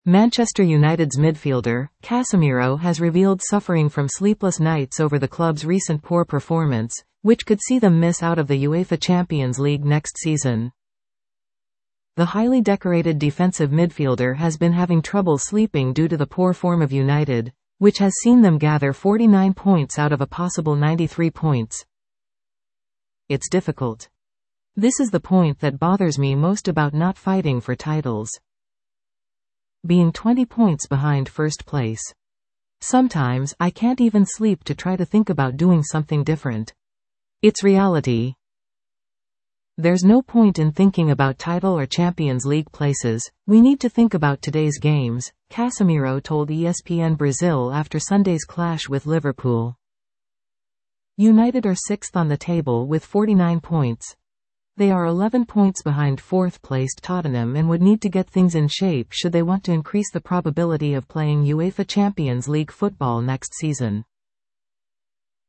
Manchester United's midfielder, Casemiro, has revealed suffering from sleepless nights over the club's recent poor performance, which could see them miss out of the UEFA Champions League next season. The highly decorated defensive midfielder has been having trouble sleeping due to the poor form of United, which has seen them gather 49 points out of a possible 93 points. It's difficult. This is the point that bothers me most about not fighting for titles. Being 20 points behind first place. Sometimes, I can't even sleep to try to think about doing something different. It's reality. There's no point in thinking about title or Champions League places, we need to think about today's games, Casemiro told ESPN Brazil after Sunday's clash with Liverpool. United are 6th on the table with 49 points. They are 11 points behind 4th-placed Tottenham and would need to get things in shape should they want to increase the probability of playing UEFA Champions League football next season.